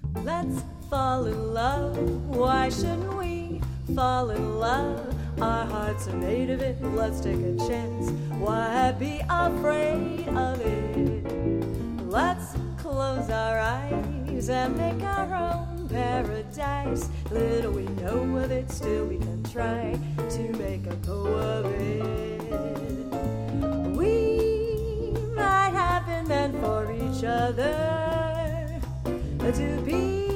Let's fall in love. Why shouldn't we fall in love? Our hearts are made of it. Let's take a chance. Why be afraid of it? Let's close our eyes and make our own paradise. Little we know of it, still we can try to make a go of it. We might have been meant for each other, to be